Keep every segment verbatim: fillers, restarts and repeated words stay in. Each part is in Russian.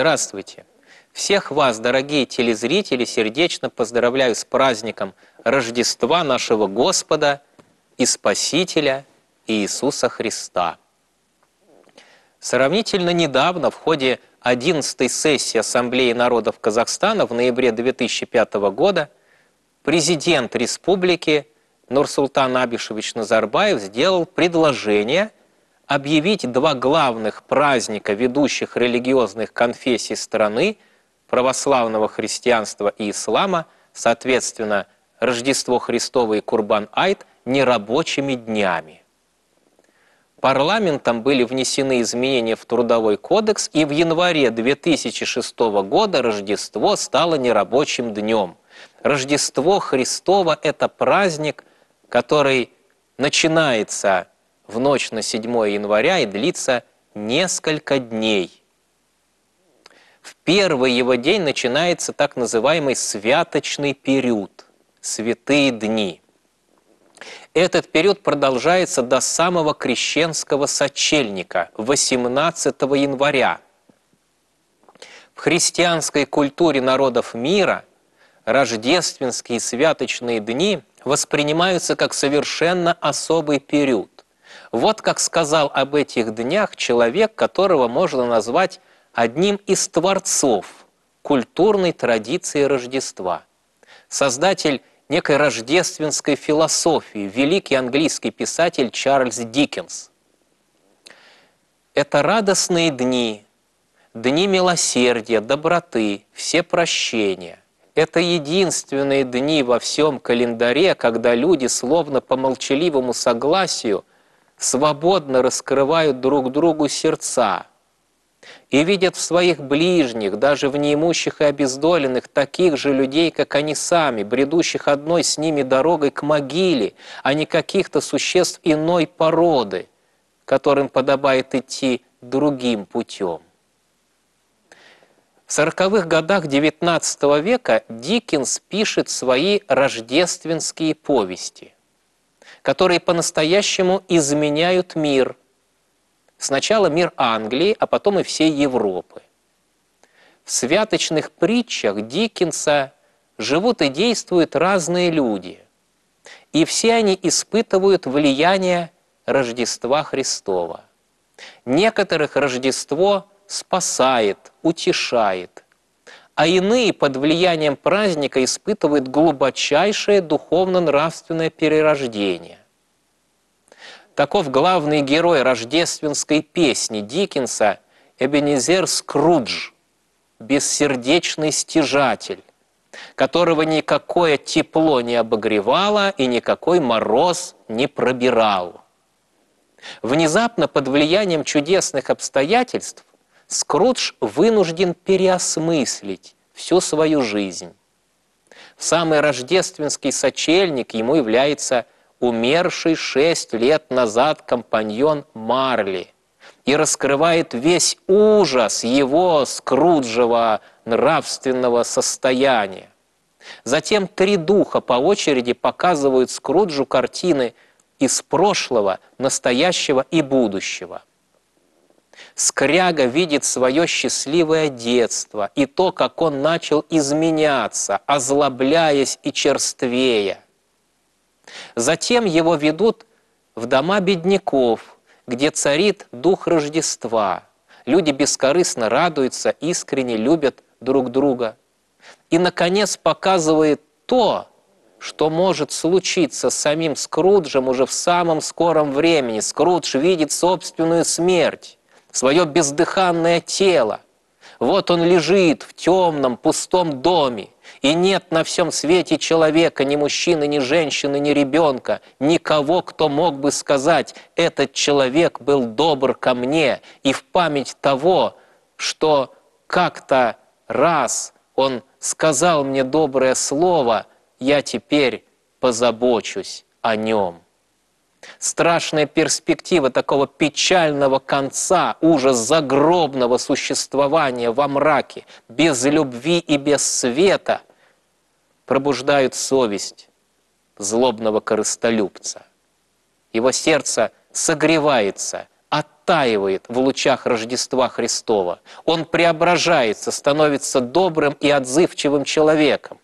Здравствуйте! Всех вас, дорогие телезрители, сердечно поздравляю с праздником Рождества нашего Господа и Спасителя Иисуса Христа. Сравнительно недавно, в ходе одиннадцатой сессии Ассамблеи народов Казахстана в ноябре две тысячи пятого года, президент республики Нурсултан Абишевич Назарбаев сделал предложение объявить два главных праздника ведущих религиозных конфессий страны, православного христианства и ислама, соответственно, Рождество Христово и Курбан-Айт, нерабочими днями. Парламентом были внесены изменения в Трудовой кодекс, и в январе две тысячи шестого года Рождество стало нерабочим днем. Рождество Христово – это праздник, который начинается в ночь на седьмое января и длится несколько дней. В первый его день начинается так называемый святочный период, святые дни. Этот период продолжается до самого крещенского сочельника, восемнадцатого января. В христианской культуре народов мира рождественские святочные дни воспринимаются как совершенно особый период. Вот как сказал об этих днях человек, которого можно назвать одним из творцов культурной традиции Рождества. Создатель некой рождественской философии, великий английский писатель Чарльз Диккенс. Это радостные дни, дни милосердия, доброты, всепрощения. Это единственные дни во всем календаре, когда люди, словно по молчаливому согласию, свободно раскрывают друг другу сердца и видят в своих ближних, даже в неимущих и обездоленных, таких же людей, как они сами, бредущих одной с ними дорогой к могиле, а не каких-то существ иной породы, которым подобает идти другим путем. В сороковых годах девятнадцатого века Диккенс пишет свои рождественские повести, которые по-настоящему изменяют мир. Сначала мир Англии, а потом и всей Европы. В святочных притчах Диккенса живут и действуют разные люди, и все они испытывают влияние Рождества Христова. Некоторых Рождество спасает, утешает, а иные под влиянием праздника испытывают глубочайшее духовно-нравственное перерождение. Таков главный герой рождественской песни Диккенса Эбенезер Скрудж, бессердечный стяжатель, которого никакое тепло не обогревало и никакой мороз не пробирал. Внезапно под влиянием чудесных обстоятельств Скрудж вынужден переосмыслить всю свою жизнь. В самый рождественский сочельник ему является умерший шесть лет назад компаньон Марли и раскрывает весь ужас его Скруджева нравственного состояния. Затем три духа по очереди показывают Скруджу картины из прошлого, настоящего и будущего. Скряга видит свое счастливое детство и то, как он начал изменяться, озлобляясь и черствея. Затем его ведут в дома бедняков, где царит дух Рождества. Люди бескорыстно радуются, искренне любят друг друга. И, наконец, показывает то, что может случиться с самим Скруджем уже в самом скором времени. Скрудж видит собственную смерть, свое бездыханное тело. Вот он лежит в темном, пустом доме, и нет на всем свете человека, ни мужчины, ни женщины, ни ребенка, никого, кто мог бы сказать: этот человек был добр ко мне, и в память того, что как-то раз он сказал мне доброе слово, я теперь позабочусь о нем. Страшная перспектива такого печального конца, ужас загробного существования во мраке, без любви и без света, пробуждают совесть злобного корыстолюбца. Его сердце согревается оттаивает в лучах Рождества Христова. Он преображается, становится добрым и отзывчивым человеком.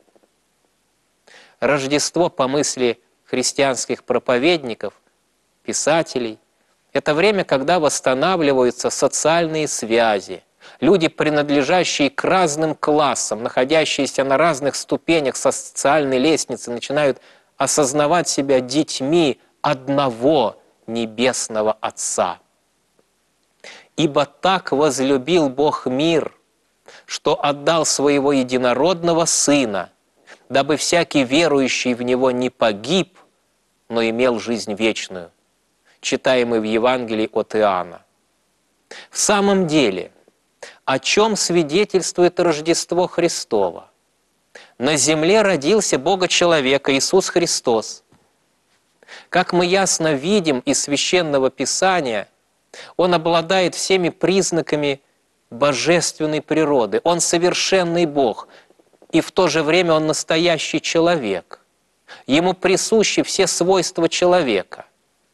Рождество, по мысли христианских проповедников, писателей, это время, когда восстанавливаются социальные связи. Люди, принадлежащие к разным классам, находящиеся на разных ступенях социальной лестницы, начинают осознавать себя детьми одного Небесного Отца. «Ибо так возлюбил Бог мир, что отдал Своего Единородного Сына, дабы всякий верующий в Него не погиб, но имел жизнь вечную». Читаемый в Евангелии от Иоанна. В самом деле, о чем свидетельствует Рождество Христово? На земле родился Бога-человек Иисус Христос. Как мы ясно видим из Священного Писания, Он обладает всеми признаками божественной природы. Он совершенный Бог, и в то же время Он настоящий человек. Ему присущи все свойства человека.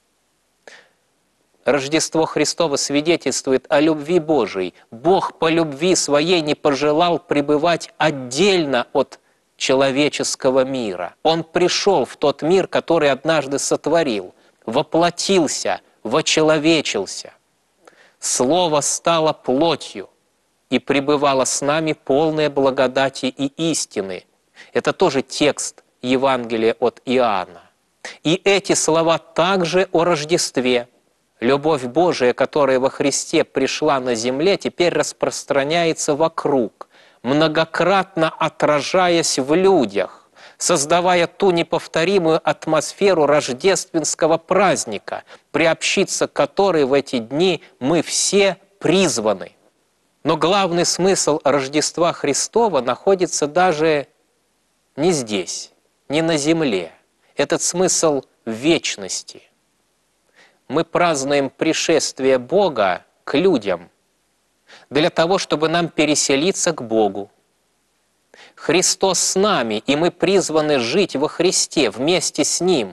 Рождество Христово свидетельствует о любви Божией. Бог по любви Своей не пожелал пребывать отдельно от человеческого мира. Он пришел в тот мир, который однажды сотворил, воплотился, вочеловечился. Слово стало плотью и пребывало с нами полное благодати и истины. Это тоже текст Евангелия от Иоанна. И эти слова также о Рождестве. Любовь Божия, которая во Христе пришла на земле, теперь распространяется вокруг, многократно отражаясь в людях, создавая ту неповторимую атмосферу рождественского праздника, приобщиться к которой в эти дни мы все призваны. Но главный смысл Рождества Христова находится даже не здесь, не на земле. Этот смысл в вечности. Мы празднуем пришествие Бога к людям для того, чтобы нам переселиться к Богу. Христос с нами, и мы призваны жить во Христе вместе с Ним.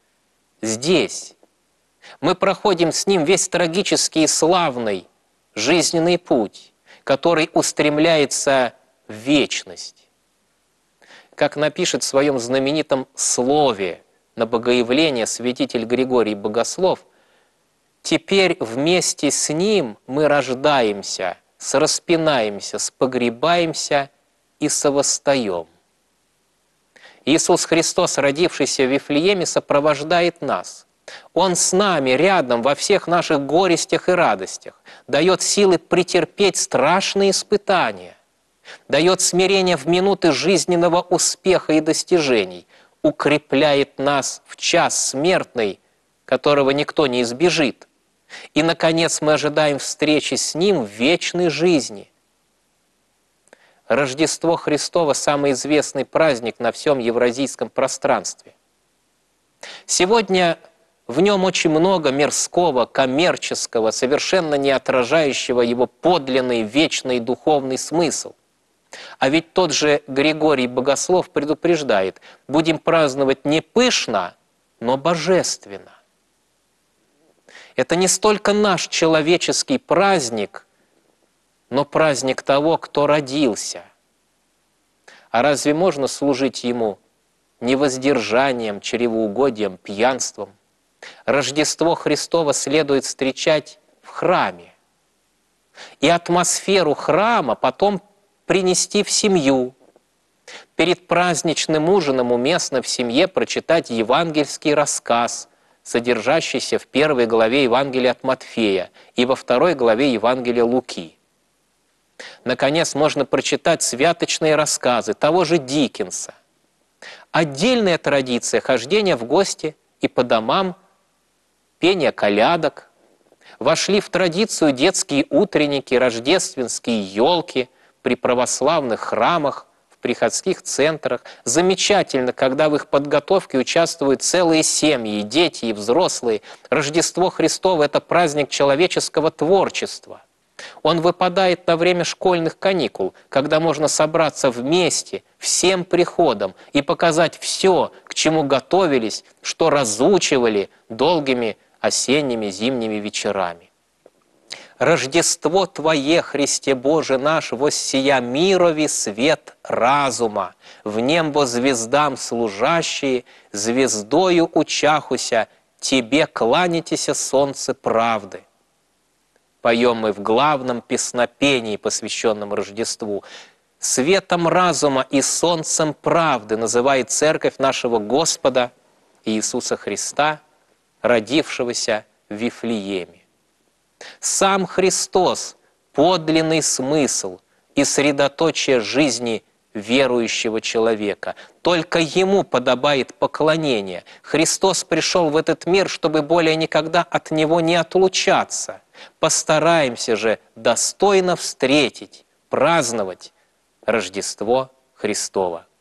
Здесь мы проходим с Ним весь трагический и славный жизненный путь, который устремляется в вечность. Как напишет в своем знаменитом слове на Богоявление святитель Григорий Богослов, теперь вместе с Ним мы рождаемся, сраспинаемся, спогребаемся и совостаем. Иисус Христос, родившийся в Вифлееме, сопровождает нас. Он с нами, рядом, во всех наших горестях и радостях, дает силы претерпеть страшные испытания, дает смирение в минуты жизненного успеха и достижений, укрепляет нас в час смертный, которого никто не избежит. И, наконец, мы ожидаем встречи с Ним в вечной жизни. Рождество Христово – самый известный праздник на всем евразийском пространстве. Сегодня в нем очень много мирского, коммерческого, совершенно не отражающего его подлинный, вечный духовный смысл. А ведь тот же Григорий Богослов предупреждает: будем праздновать не пышно, но божественно. Это не столько наш человеческий праздник, но праздник того, кто родился. А разве можно служить Ему невоздержанием, чревоугодием, пьянством? Рождество Христово следует встречать в храме. И атмосферу храма потом принести в семью. Перед праздничным ужином уместно в семье прочитать евангельский рассказ, содержащийся в первой главе Евангелия от Матфея и во второй главе Евангелия Луки. Наконец, можно прочитать святочные рассказы того же Диккенса. Отдельная традиция хождения в гости и по домам, пения колядок. Вошли в традицию детские утренники, рождественские елки при православных храмах, в приходских центрах. Замечательно, когда в их подготовке участвуют целые семьи, и дети, и взрослые. Рождество Христово – это праздник человеческого творчества. Он выпадает на время школьных каникул, когда можно собраться вместе, всем приходом, и показать все, к чему готовились, что разучивали долгими осенними, зимними вечерами. Рождество Твое, Христе Боже наш, воссия мирови свет разума, в небо звездам служащие, звездою учахуся, Тебе кланяйтеся, солнце правды. Поем мы в главном песнопении, посвященном Рождеству. Светом разума и солнцем правды называет Церковь нашего Господа Иисуса Христа, родившегося в Вифлееме. Сам Христос – подлинный смысл и средоточие жизни верующего человека. Только Ему подобает поклонение. Христос пришел в этот мир, чтобы более никогда от Него не отлучаться. Постараемся же достойно встретить, праздновать Рождество Христово.